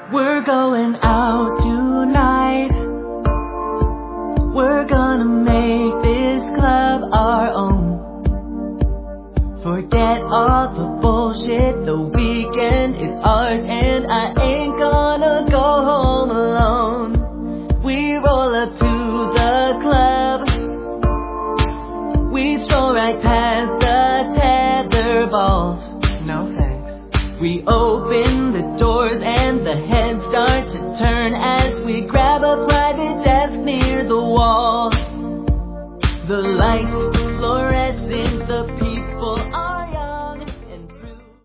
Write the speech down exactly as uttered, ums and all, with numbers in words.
We're going out tonight. We're gonna make this club our own. Forget all the bullshit, the weekend is ours, and I ain't gonna go home alone. We roll up to the club, we stroll right past the tether balls. No thanks. We open the doors and the heads start to turn as we grab a private desk near the wall. The lights